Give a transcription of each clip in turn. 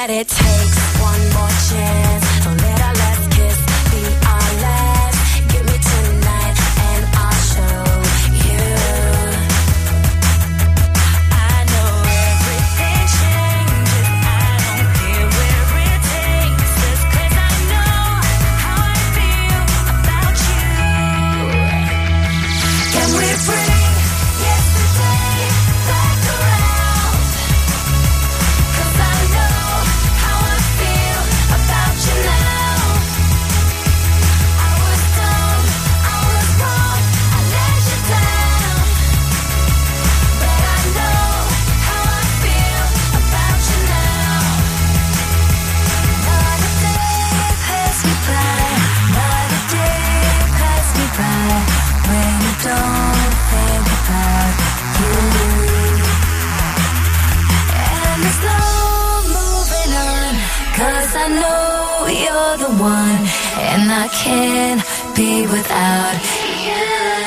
that it takes one more chance. So let our last kiss be our last. Give me tonight and I'll show you. I know everything changes. I don't care where it takes us, 'cause I know how I feel about you. Can we bring yesterday back around? 'Cause I know how I feel about you now. I was dumb, I was wrong, I let you down. But I know how I feel about you now. Another day passed me by, another day passed me by, when you don't think about you. And there's no moving on, 'cause I know you're the one, and I can't be without you.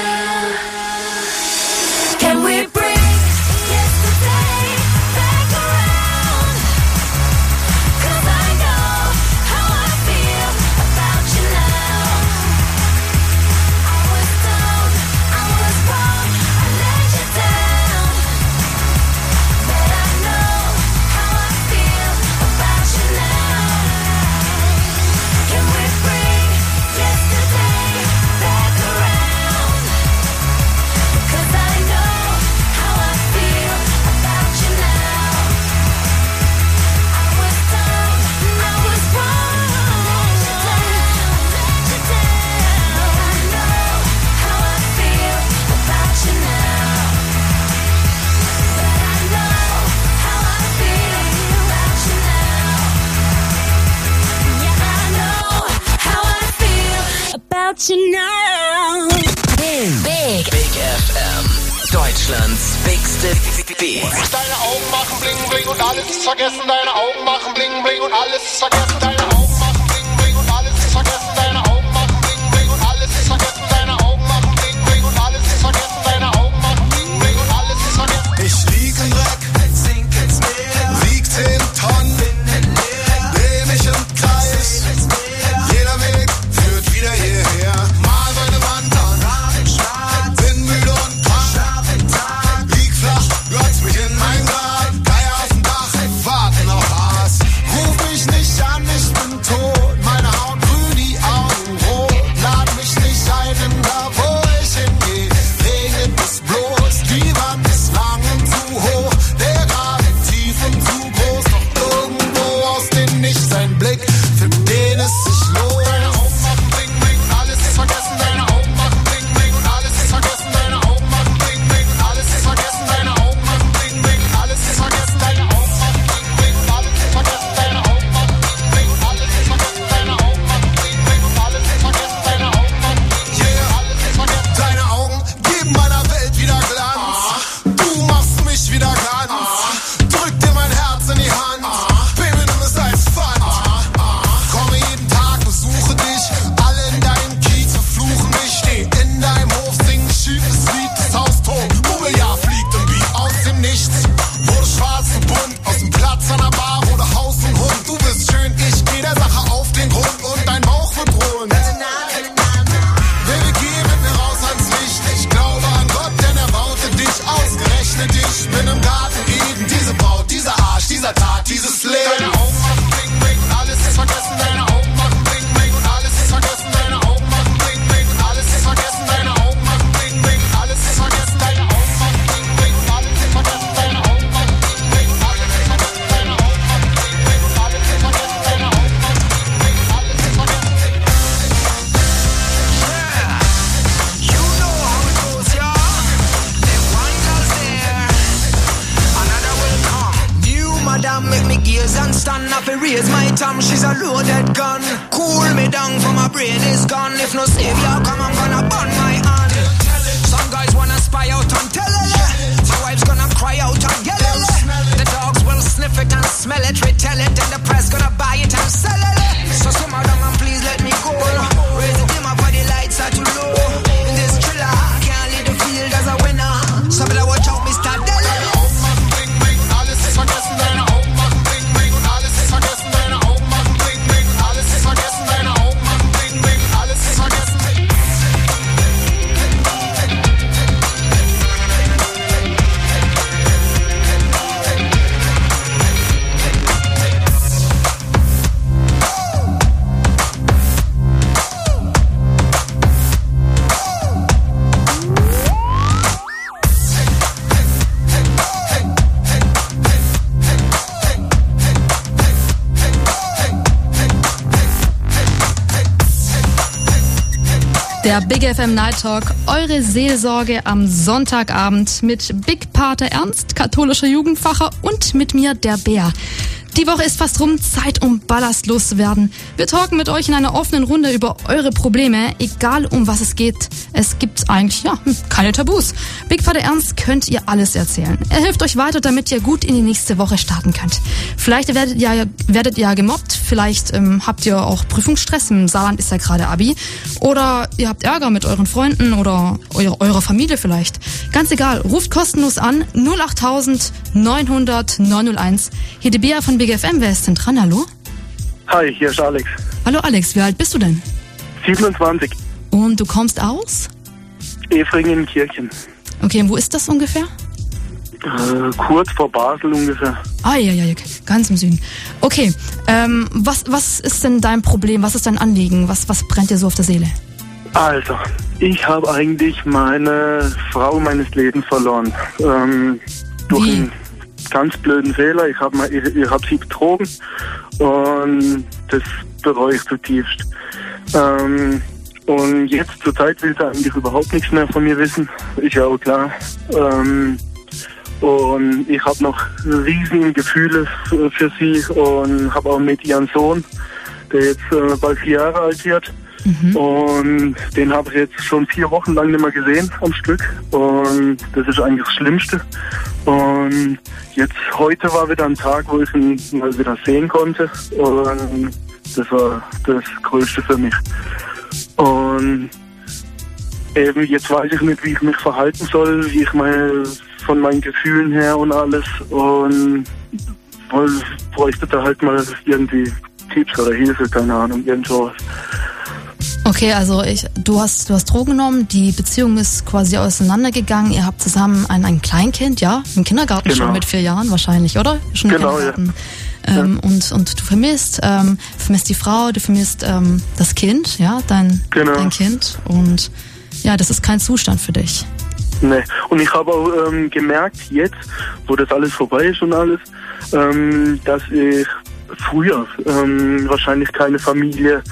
Can we bring yesterday back around? 'Cause I know how I feel about you now. I was dumb, I was wrong, I let you down. But I know how I feel about you now. Can we bring yesterday back around? 'Cause I know how I feel about you now. I was dumb, I was wrong, let you down. But I know how I feel about you now. But I know how I feel about you now. Yeah, I know how I feel about you now. Big FM, Deutschlands bigste Beats. Deine Augen machen bling bling und alles ist vergessen. Deine Augen machen bling bling und alles ist vergessen. Deine Augen machen bling bling und alles ist vergessen. Deine Augen machen bling bling und alles ist vergessen. Deine Augen machen bling bling und alles ist vergessen. Deine Augen machen bling bling und alles ist vergessen. Ich lieg im Dreck, sink ins Meer, wieg 10 Tonnen, dreh mich im Kreis, jeder Weg führt wieder hierher. Mal meine Wand an, bin müde und krank, lieg flach, glotz mich in mein Grab, Geier auf dem Dach, warten auf was. Ruf mich nicht an, ich bin tot, meine Haut grün, die Augen rot, lad mich nicht ein, denn da wo ich hingehe, regnet es bloß, die Wand ist lang und zu hoch, der Graben tief und zu groß, doch irgendwo aus dem Nichts ein Blick, für den es sich lohnt. Deine Augen machen bling bling und alles ist vergessen. Deine Augen machen bling bling und alles ist vergessen. Deine Augen machen bling bling und alles ist vergessen. Deine Augen machen bling bling und alles ist vergessen. Deine Augen machen bling bling und alles ist vergessen. Deine Augen machen bling bling und alles ist vergessen. Deine Augen machen bling bling und alles ist vergessen. Deine Augen machen bling bling und alles ist vergessen. Deine Augen geben meiner Welt wieder Glanz. Du machst mich wieder ganz. Drück dir mein Herz in die Hand. Baby, nimm es als Pfand. Komme jeden Tag, besuche dich. Alle in deinem Kiez verfluchen mich. Steh in deinem Hof, sing ein schiefes Lied. Das Haus tot, Mobiliar fliegt im Beat aus dem Nichts. Wurde schwarz und bunt, aus dem Platz an der Bar wurde Haus und Hund. Du bist schön, ich geh der Sache auf den Grund und dein Bauch wird rund. Baby, geh mit mir raus ans Licht. Ich glaube an Gott, denn er baute dich, ausgerechnet dich. Bin im Garten Eden, diese Braut, dieser Arsch, dieser Tat, dieses Deine Leben. Augen machen bling bling und alles ist vergessen. Deine Augen machen bling bling und alles ist vergessen. Deine Augen machen bling bling und alles ist vergessen. Deine Augen machen bling bling und alles ist vergessen. Deine Augen machen bling bling und alles ist vergessen. Deine Augen machen bling bling und alles ist vergessen. Deine Augen machen bling bling und alles ist vergessen. Deine Augen machen bling bling und alles ist vergessen. You know how it goes, y'all. Then one girl's there, another will come. New madam make me gaze and stand up and raise my tongue. She's a loaded gun. Cool me down for my brain is gone. If no savior come, I'm gonna burn my hand. Some guys wanna spy out and tell it. My wife's gonna cry out and yell it. The dogs will sniff it and smell it, retell it, and the press gonna buy it and sell it. So simmer down and please let me go. Raise the dimmer for the lights are too low. In this thriller, can't lead the field as a winner. So better watch out, Mr. Deli. Deine Augen machen bling bling und alles ist vergessen. Deine Augen machen bling bling und alles ist vergessen. Der Big FM Night Talk, eure Seelsorge am Sonntagabend mit Big Pater Ernst, katholischer Jugendpfarrer, und mit mir, der Bär. Die Woche ist fast rum, Zeit um Ballast loszuwerden. Wir talken mit euch in einer offenen Runde über eure Probleme, egal um was es geht. Es gibt eigentlich, keine Tabus. Big Pater Ernst könnt ihr alles erzählen. Er hilft euch weiter, damit ihr gut in die nächste Woche starten könnt. Vielleicht werdet ihr gemobbt, vielleicht habt ihr auch Prüfungsstress, im Saarland ist ja gerade Abi. Oder ihr habt Ärger mit euren Freunden oder eurer Familie vielleicht. Ganz egal, ruft kostenlos an, 08000 900 901. Hier die Bea von Big FM, wer ist denn dran? Hallo? Hi, hier ist Alex. Hallo Alex, wie alt bist du denn? 27. Und du kommst aus? Efringen-Kirchen. Okay, und wo ist das ungefähr? Kurz vor Basel ungefähr. Ja, ganz im Süden. Okay, was ist denn dein Problem? Was ist dein Anliegen? Was brennt dir so auf der Seele? Also, ich habe eigentlich meine Frau meines Lebens verloren. Durch Wie? einen ganz blöden Fehler. Ich hab sie betrogen und das bereue ich zutiefst. Und jetzt zur Zeit will sie eigentlich überhaupt nichts mehr von mir wissen. Ist ja auch klar. Und ich habe noch riesige Gefühle für sie und habe auch mit ihrem Sohn, der jetzt bald 4 Jahre alt wird. Und den habe ich jetzt schon 4 Wochen lang nicht mehr gesehen am Stück. Und das ist eigentlich das Schlimmste. Und jetzt heute war wieder ein Tag, wo ich ihn mal wieder sehen konnte. Und das war das Größte für mich. Und eben jetzt weiß ich nicht, wie ich mich verhalten soll, wie ich von meinen Gefühlen her und alles. Und bräuchte da halt mal irgendwie Tipps oder Hilfe, keine Ahnung, irgend sowas. Okay, also du hast Drogen genommen, die Beziehung ist quasi auseinandergegangen, ihr habt zusammen ein Kleinkind, ja? Im Kindergarten Genau. schon mit 4 Jahren wahrscheinlich, oder? Schon im Genau, Kindergarten. Und du vermisst die Frau, du vermisst das Kind, ja, dein Kind. Und ja, das ist kein Zustand für dich. Nee. Und ich habe auch gemerkt, jetzt, wo das alles vorbei ist und alles, dass ich früher wahrscheinlich keine Familie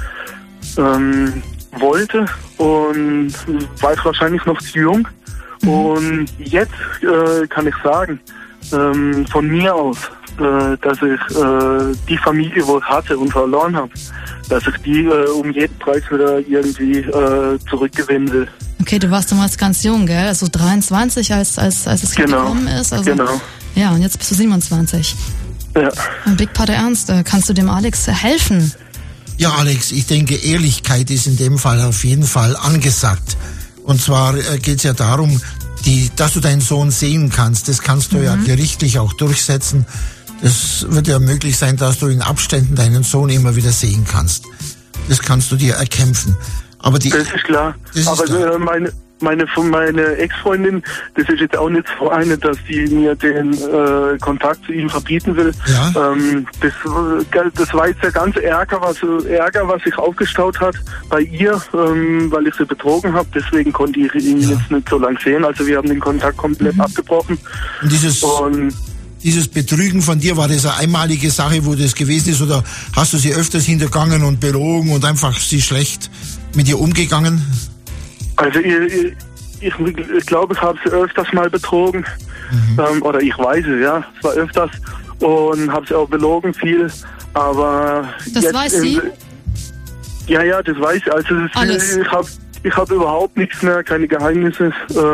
wollte und war ich wahrscheinlich noch zu jung. Und jetzt kann ich sagen, von mir aus, dass ich die Familie, wo ich hatte und verloren habe, dass ich die um jeden Preis wieder irgendwie zurückgewinnen will. Okay, du warst damals ganz jung, gell? Also 23, als es gekommen ist. Also, genau. Ja, und jetzt bist du 27. Ja. Und Big Pater Ernst, kannst du dem Alex helfen? Ja, Alex, ich denke, Ehrlichkeit ist in dem Fall auf jeden Fall angesagt. Und zwar geht es ja darum, dass du deinen Sohn sehen kannst. Das kannst du ja gerichtlich auch durchsetzen. Es wird ja möglich sein, dass du in Abständen deinen Sohn immer wieder sehen kannst. Das kannst du dir erkämpfen. Aber das ist klar. Aber klar. Meine Ex-Freundin, das ist jetzt auch nicht so eine, dass die mir den Kontakt zu ihm verbieten will. Ja. Das war jetzt der ganze Ärger, was sich aufgestaut hat bei ihr, weil ich sie betrogen habe. Deswegen konnte ich ihn jetzt nicht so lange sehen. Also wir haben den Kontakt komplett abgebrochen. Und dieses Betrügen von dir, war das eine einmalige Sache, wo das gewesen ist, oder hast du sie öfters hintergangen und belogen und einfach sie schlecht mit ihr umgegangen? Also ich glaube, ich habe sie öfters mal betrogen. Oder ich weiß es, ja. Es war öfters. Und habe sie auch belogen viel. Aber das jetzt weiß sie? Ja, das weiß sie. Also alles. Ich hab überhaupt nichts mehr, keine Geheimnisse.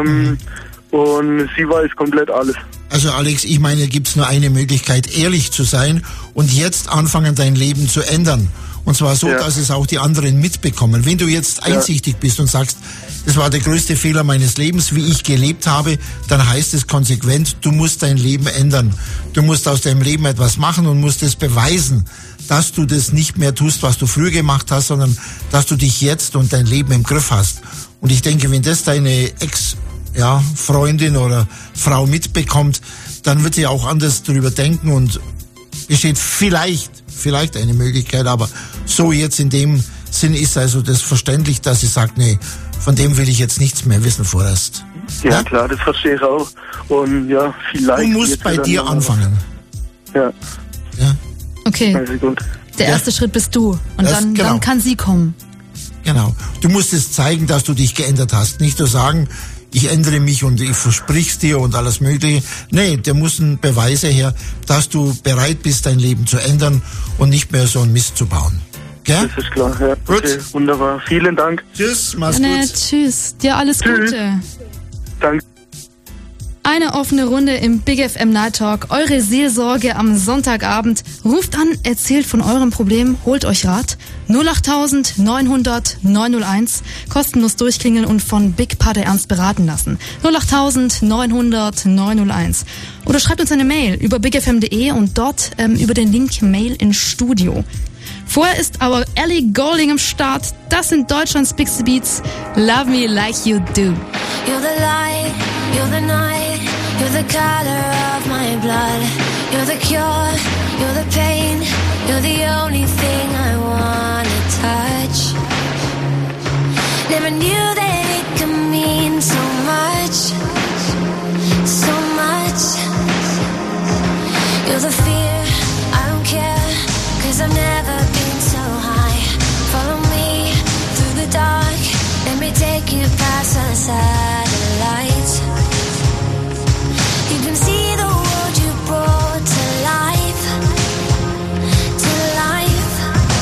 Und sie weiß komplett alles. Also Alex, ich meine, gibt's nur eine Möglichkeit, ehrlich zu sein und jetzt anfangen, dein Leben zu ändern. Und zwar so, dass es auch die anderen mitbekommen. Wenn du jetzt einsichtig bist und sagst, das war der größte Fehler meines Lebens, wie ich gelebt habe, dann heißt es konsequent, du musst dein Leben ändern. Du musst aus deinem Leben etwas machen und musst es beweisen, dass du das nicht mehr tust, was du früher gemacht hast, sondern dass du dich jetzt und dein Leben im Griff hast. Und ich denke, wenn das deine Freundin oder Frau mitbekommt, dann wird sie auch anders drüber denken und besteht vielleicht eine Möglichkeit, aber so jetzt in dem Sinn ist also das verständlich, dass sie sagt, nee, von dem will ich jetzt nichts mehr wissen vorerst. Ja, klar, das verstehe ich auch. Und ja, vielleicht... Du musst bei dir anfangen. Ja. Okay, also gut. der erste Schritt bist du und dann kann sie kommen. Genau. Du musst es zeigen, dass du dich geändert hast. Nicht nur sagen, ich ändere mich und ich versprich's dir und alles Mögliche. Nee, da müssen Beweise her, dass du bereit bist, dein Leben zu ändern und nicht mehr so einen Mist zu bauen. Gell? Das ist klar, ja. Gut. Okay, wunderbar. Vielen Dank. Tschüss, mach's Gerne, gut. tschüss. Dir alles Tschüss. Gute. Danke. Eine offene Runde im Big FM Night Talk. Eure Seelsorge am Sonntagabend. Ruft an, erzählt von eurem Problem, holt euch Rat. 08000 900 901. Kostenlos durchklingeln und von Big Pater Ernst beraten lassen. 08000 900 901. Oder schreibt uns eine Mail über bigfm.de und dort über den Link Mail ins Studio. Vorher ist aber Ellie Goulding am Start. Das sind Deutschlands Bigste Beats. Love Me Like You Do. You're the light, you're the night, you're the color of my blood. You're the cure, you're the pain, you're the only thing I wanna touch. Never knew that it could mean so much, so much. You're the fear, I don't care, 'cause I've never been so high. Follow me through the dark, let me take you past the satellites. You can see the world you brought to life, to life.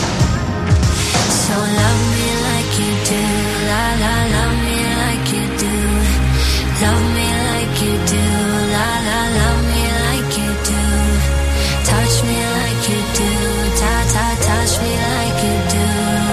So love me like you do, la la, love me like you do. Love me like you do, la la, love me like you do. Touch me like you do, ta ta, touch me like you do.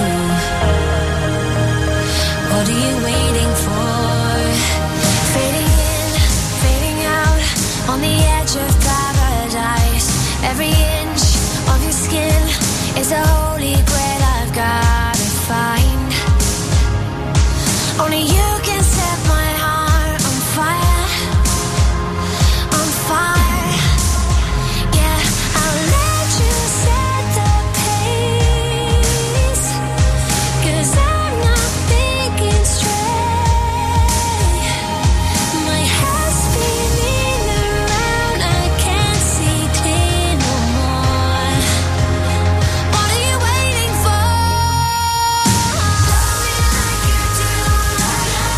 What are you waiting for? Fading in, fading out, on the edge of paradise. Every inch of your skin is a holy grail I've gotta find. Only you can set my heart on fire, on fire. Yeah, I'll let you set the pace, 'cause I'm not thinking straight. My head's spinning around, I can't see clear no more. What are you waiting for? Love me like you do,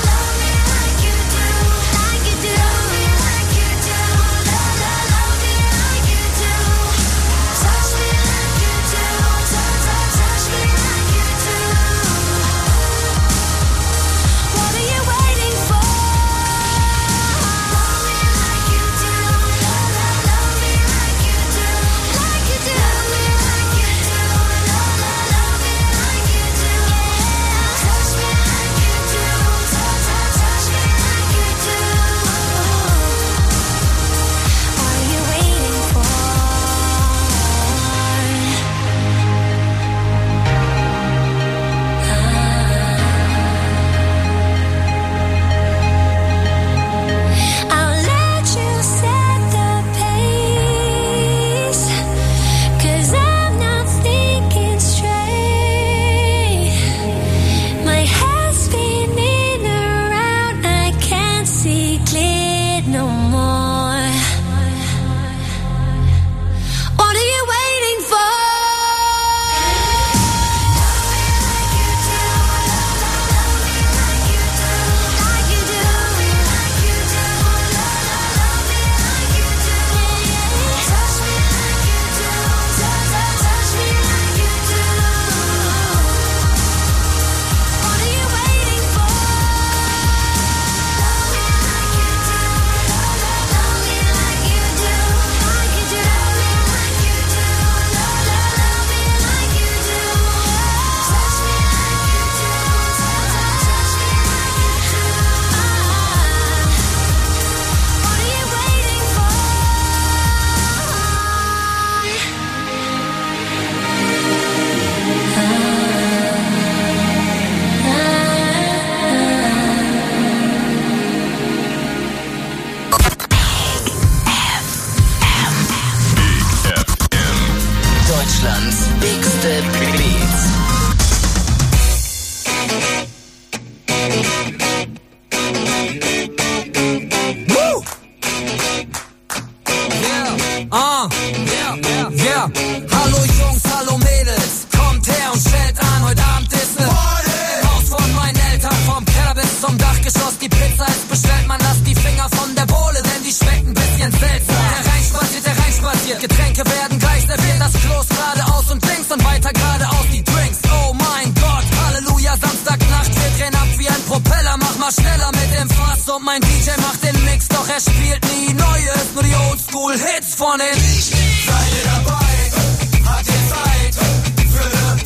immer schneller mit dem Fass und mein DJ macht den Mix, doch er spielt nie Neues, nur die Oldschool-Hits von den Seid ihr dabei? Hat ihr Zeit für ne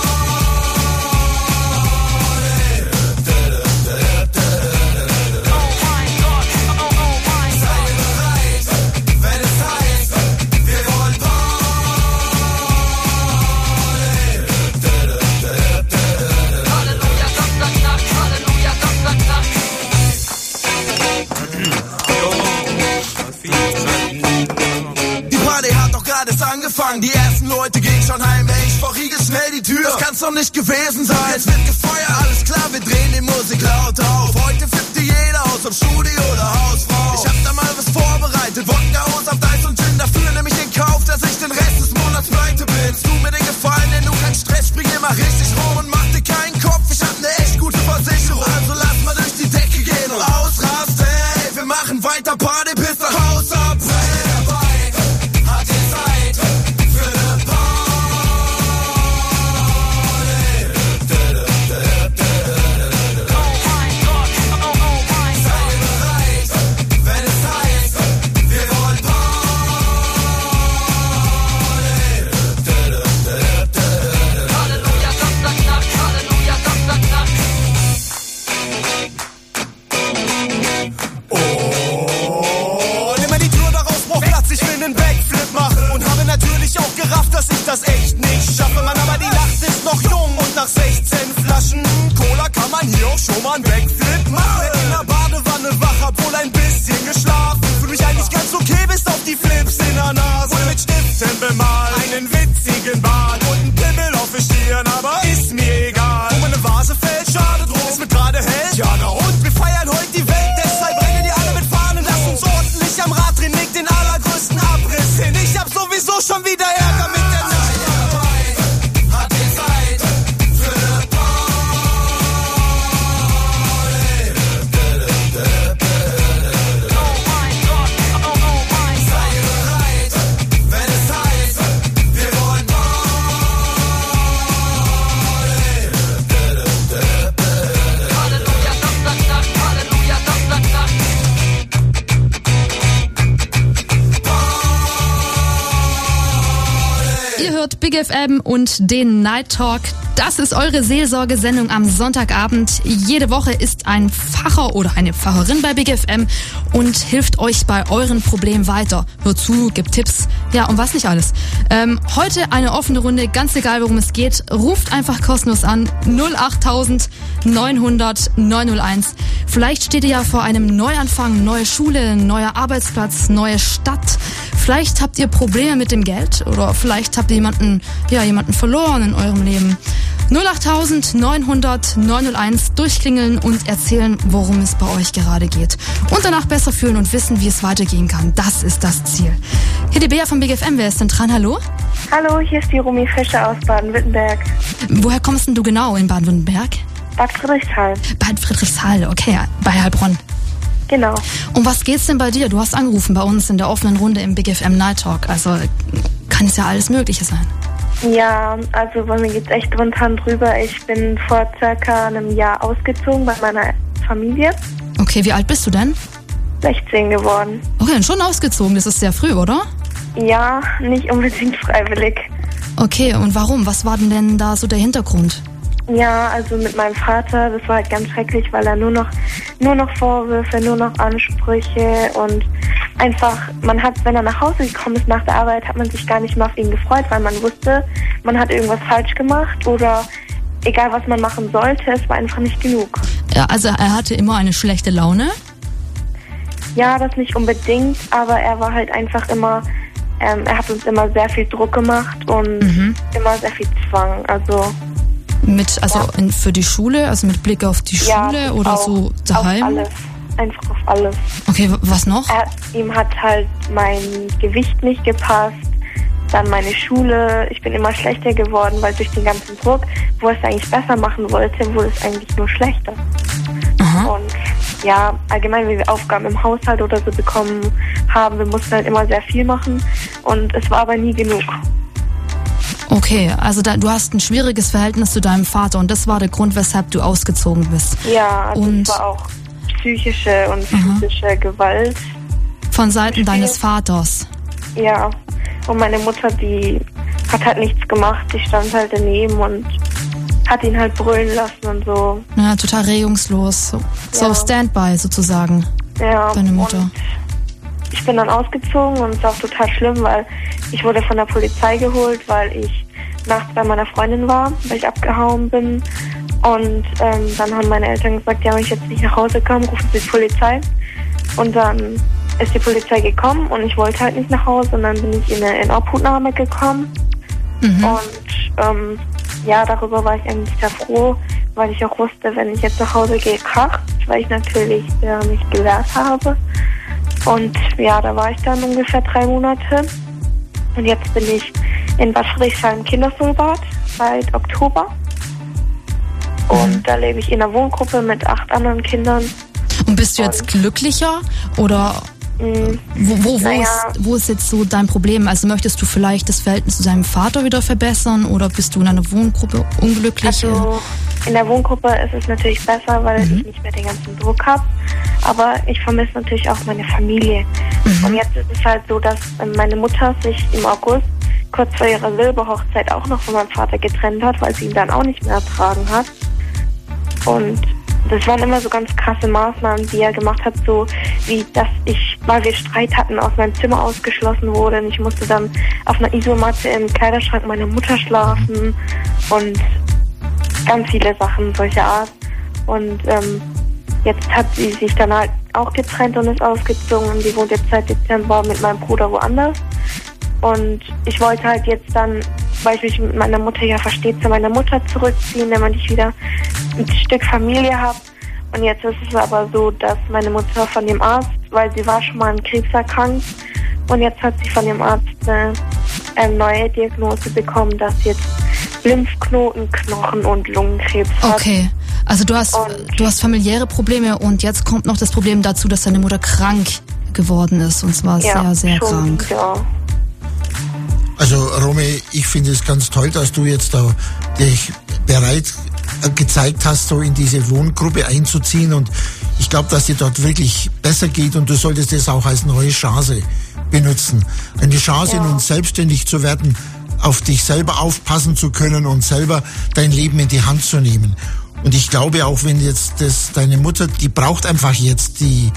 angefangen, die ersten Leute gehen schon heim, ey, ich verriegel schnell die Tür, das kann's doch nicht gewesen sein. Jetzt wird gefeuert, alles klar, wir drehen die Musik laut auf. Heute flippt die jeder aus, ob Studio oder Hausfrau. Ich hab da mal was vorbereitet, Wodka, Hose auf Eis und Gin, dafür nehm ich den Kauf, dass ich den Rest des Monats pleite bin. Tu mir den Gefallen, denn du kein Stress, spring immer richtig rum und mach dir keinen Kopf, ich hab ne echt gute Versicherung. Also lass mal durch die Decke gehen und ausrasten, ey, wir machen weiter Party, bis das Haus ab. Auch gerafft, dass ich das echt nicht schaffe, Mann, aber die Nacht ist noch jung und nach 16 Flaschen Cola kann man hier auch schon mal einen Backflip machen. In der Badewanne wach, obwohl ein bisschen geschlafen. Fühl mich eigentlich ganz okay, bis auf die Flips in der Nase. Und mit Stiften bemalt, einen witzigen Bart und ein Pimmel auf der Stirn, aber ist mir egal. Wo meine Vase fällt, schade drum, ist mir gerade hell. Ja, na und wir feiern heute die Welt, deshalb rennen die alle mit Fahnen. Lass uns ordentlich am Rad drehen, leg den allergrößten Abriss hin. Ich hab sowieso schon wieder Ärger mit der Nacht. Hat die Zeit für ne Oh mein Gott, oh mein Gott. Sei bereit, wenn es heißt, wir wollen Halleluja, Samstagnacht, Halleluja, Samstagnacht. Ihr hört Big FM und den Night Talk. Das ist eure Seelsorgesendung am Sonntagabend. Jede Woche ist ein Pfarrer oder eine Pfarrerin bei Big FM und hilft euch bei euren Problemen weiter. Hört zu, gibt Tipps, ja, und was nicht alles. Heute eine offene Runde, ganz egal worum es geht. Ruft einfach kostenlos an 08000 900 901. Vielleicht steht ihr ja vor einem Neuanfang, neue Schule, neuer Arbeitsplatz, neue Stadt. Vielleicht habt ihr Probleme mit dem Geld oder vielleicht habt ihr jemanden verloren in eurem Leben. 08000 900 901 durchklingeln und erzählen, worum es bei euch gerade geht. Und danach besser fühlen und wissen, wie es weitergehen kann. Das ist das Ziel. Hier die Bea von Big FM. Wer ist denn dran? Hallo? Hallo, hier ist die Romy Fischer aus Baden-Württemberg. Woher kommst denn du genau in Baden-Württemberg? Bad Friedrichshall. Bad Friedrichshall, okay, bei Heilbronn. Genau. Um was geht's denn bei dir? Du hast angerufen bei uns in der offenen Runde im Big FM Night Talk. Also kann es ja alles Mögliche sein. Ja, also bei mir geht's echt drunter und drüber. Ich bin vor circa einem Jahr ausgezogen bei meiner Familie. Okay, wie alt bist du denn? 16 geworden. Okay, dann schon ausgezogen. Das ist sehr früh, oder? Ja, nicht unbedingt freiwillig. Okay, und warum? Was war denn da so der Hintergrund? Ja, also mit meinem Vater, das war halt ganz schrecklich, weil er nur noch Vorwürfe, nur noch Ansprüche und einfach, wenn er nach Hause gekommen ist nach der Arbeit, hat man sich gar nicht mehr auf ihn gefreut, weil man wusste, man hat irgendwas falsch gemacht oder egal was man machen sollte, es war einfach nicht genug. Ja, also er hatte immer eine schlechte Laune? Ja, das nicht unbedingt, aber er war halt einfach immer, er hat uns immer sehr viel Druck gemacht und immer sehr viel Zwang, also... Für die Schule, also mit Blick auf die Schule ja, oder so daheim? Auf alles, einfach auf alles. Okay, was noch? Ihm hat halt mein Gewicht nicht gepasst, dann meine Schule, ich bin immer schlechter geworden, weil durch den ganzen Druck, wo er es eigentlich besser machen wollte, wurde es eigentlich nur schlechter. Aha. Und ja, allgemein, wenn wir Aufgaben im Haushalt oder so bekommen haben, wir mussten halt immer sehr viel machen und es war aber nie genug. Okay, also du hast ein schwieriges Verhältnis zu deinem Vater und das war der Grund, weshalb du ausgezogen bist. Ja, also Und- es war auch psychische und physische Gewalt. Von Seiten deines Vaters. Ja, und meine Mutter, die hat halt nichts gemacht. Die stand halt daneben und hat ihn halt brüllen lassen und so. Ja, total regungslos. So Ja. Standby sozusagen, Ja, deine Mutter. und ich bin dann ausgezogen und es ist auch total schlimm, weil ich wurde von der Polizei geholt, weil ich nachts bei meiner Freundin war, weil ich abgehauen bin. Und dann haben meine Eltern gesagt, ja, wenn ich jetzt nicht nach Hause komme, rufen sie die Polizei. Und dann ist die Polizei gekommen und ich wollte halt nicht nach Hause und dann bin ich in Obhutnahme gekommen. Und ja, darüber war ich eigentlich sehr froh, weil ich auch wusste, wenn ich jetzt nach Hause gehe, kracht, weil ich natürlich mich gewehrt habe. Und ja, da war ich dann ungefähr 3 Monate. Und jetzt bin ich in Bad Friedrichshain im Kindersoldat seit Oktober. Und da lebe ich in einer Wohngruppe mit 8 anderen Kindern. Und bist du jetzt glücklicher oder Naja. wo ist jetzt so dein Problem? Also möchtest du vielleicht das Verhältnis zu deinem Vater wieder verbessern oder bist du in einer Wohngruppe unglücklich? Also in der Wohngruppe ist es natürlich besser, weil ich nicht mehr den ganzen Druck habe. Aber ich vermisse natürlich auch meine Familie. Und jetzt ist es halt so, dass meine Mutter sich im August kurz vor ihrer Silberhochzeit auch noch von meinem Vater getrennt hat, weil sie ihn dann auch nicht mehr ertragen hat. Und das waren immer so ganz krasse Maßnahmen, die er gemacht hat, so wie, dass ich, weil wir Streit hatten, aus meinem Zimmer ausgeschlossen wurde und ich musste dann auf einer Isomatte im Kleiderschrank meiner Mutter schlafen und ganz viele Sachen solcher Art. Und jetzt hat sie sich dann halt auch getrennt und ist ausgezogen und sie wohnt jetzt seit Dezember mit meinem Bruder woanders. Und ich wollte halt jetzt dann, weil ich mich mit meiner Mutter ja verstehe, zu meiner Mutter zurückziehen, damit ich wieder ein Stück Familie habe. Und jetzt ist es aber so, dass meine Mutter von dem Arzt, weil sie war schon mal an Krebs erkrankt, und jetzt hat sie von dem Arzt eine neue Diagnose bekommen, dass sie jetzt Lymphknoten, Knochen und Lungenkrebs hat. Okay, also du hast familiäre Probleme und jetzt kommt noch das Problem dazu, dass deine Mutter krank geworden ist und zwar sehr, sehr schon, krank. Ja. Also Romy, ich finde es ganz toll, dass du jetzt da dich bereit gezeigt hast, so in diese Wohngruppe einzuziehen, und ich glaube, dass dir dort wirklich besser geht und du solltest es auch als neue Chance benutzen. Eine Chance, nun selbstständig zu werden, auf dich selber aufpassen zu können und selber dein Leben in die Hand zu nehmen. Und ich glaube auch, wenn jetzt deine Mutter, die braucht einfach jetzt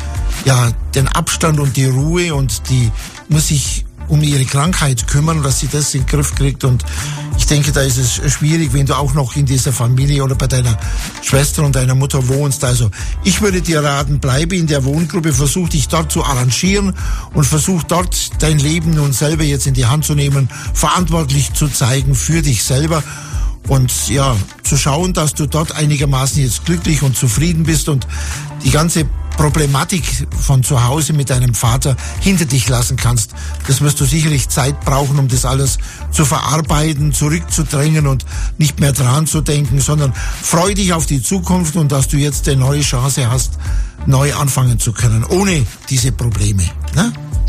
den Abstand und die Ruhe und die muss sich um ihre Krankheit kümmern, dass sie das in den Griff kriegt. Und ich denke, da ist es schwierig, wenn du auch noch in dieser Familie oder bei deiner Schwester und deiner Mutter wohnst. Also ich würde dir raten, bleibe in der Wohngruppe, versuch dich dort zu arrangieren und versuch dort dein Leben nun selber jetzt in die Hand zu nehmen, verantwortlich zu zeigen für dich selber und ja, zu schauen, dass du dort einigermaßen jetzt glücklich und zufrieden bist und die ganze Problematik von zu Hause mit deinem Vater hinter dich lassen kannst. Das wirst du sicherlich Zeit brauchen, um das alles zu verarbeiten, zurückzudrängen und nicht mehr dran zu denken, sondern freu dich auf die Zukunft und dass du jetzt eine neue Chance hast, neu anfangen zu können, ohne diese Probleme. Ne?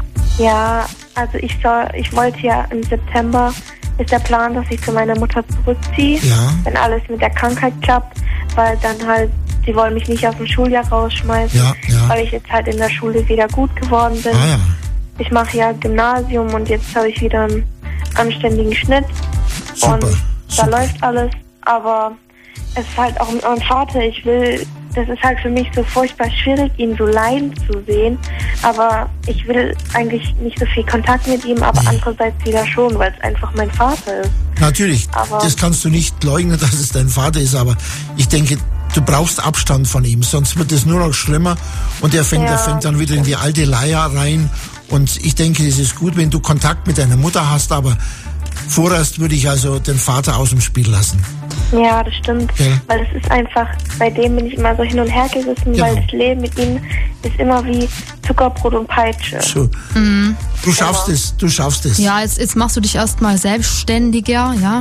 Ja, also ich wollte ja im September, ist der Plan, dass ich zu meiner Mutter zurückziehe, wenn alles mit der Krankheit klappt, weil dann halt, sie wollen mich nicht aus dem Schuljahr rausschmeißen, weil ich jetzt halt in der Schule wieder gut geworden bin. Ich mache ja Gymnasium und jetzt habe ich wieder einen anständigen Schnitt. Super, und super. da läuft alles, aber es ist halt auch mit meinem Vater, das ist halt für mich so furchtbar schwierig, ihn so leiden zu sehen, aber ich will eigentlich nicht so viel Kontakt mit ihm, aber andererseits wieder schon, weil es einfach mein Vater ist. Natürlich, Aber das kannst du nicht leugnen, dass es dein Vater ist, aber ich denke, du brauchst Abstand von ihm, sonst wird es nur noch schlimmer und er fängt dann wieder in die alte Leier rein. Und ich denke, es ist gut, wenn du Kontakt mit deiner Mutter hast, aber vorerst würde ich also den Vater aus dem Spiel lassen. Ja, das stimmt. Ja. Weil es ist einfach, bei dem bin ich immer so hin und her gerissen, weil das Leben mit ihm ist immer wie Zuckerbrot und Peitsche. So. Du schaffst es. Ja, jetzt machst du dich erstmal selbstständiger, ja.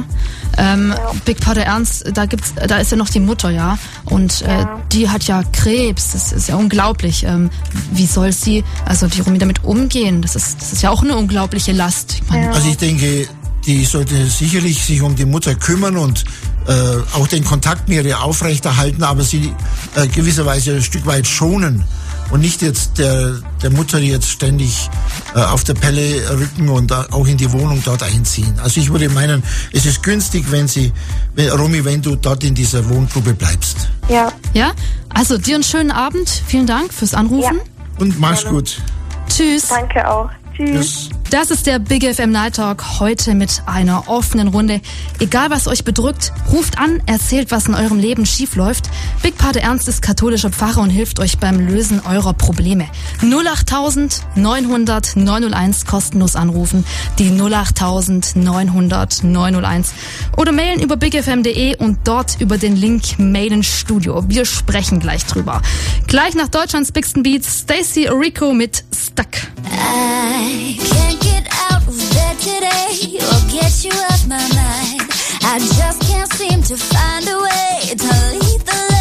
Big Pater Ernst, da ist ja noch die Mutter, ja. Und die hat ja Krebs, das ist ja unglaublich. Wie soll die Romy damit umgehen? Das ist ja auch eine unglaubliche Last. Ich meine, Also ich denke, die sollte sicherlich sich um die Mutter kümmern und auch den Kontakt mit ihr aufrechterhalten, aber sie gewisserweise ein Stück weit schonen und nicht jetzt der Mutter jetzt ständig auf der Pelle rücken und auch in die Wohnung dort einziehen. Also ich würde meinen, es ist günstig, Romy, wenn du dort in dieser Wohngruppe bleibst. Ja. Ja? Also dir einen schönen Abend. Vielen Dank fürs Anrufen. Und mach's gut. Tschüss. Danke auch. Tschüss. Das ist der Big FM Night Talk, heute mit einer offenen Runde. Egal was euch bedrückt, ruft an, erzählt, was in eurem Leben schief läuft. Big Pater Ernst ist katholischer Pfarrer und hilft euch beim Lösen eurer Probleme. 08000 900 901 kostenlos anrufen. Die 08000 900 901. Oder mailen über bigfm.de und dort über den Link Mailen Studio. Wir sprechen gleich drüber. Gleich nach Deutschlands Bigsten Beats, Stacey Rico mit Stuck. I can't get out of bed today or get you off my mind. I just can't seem to find a way to leave the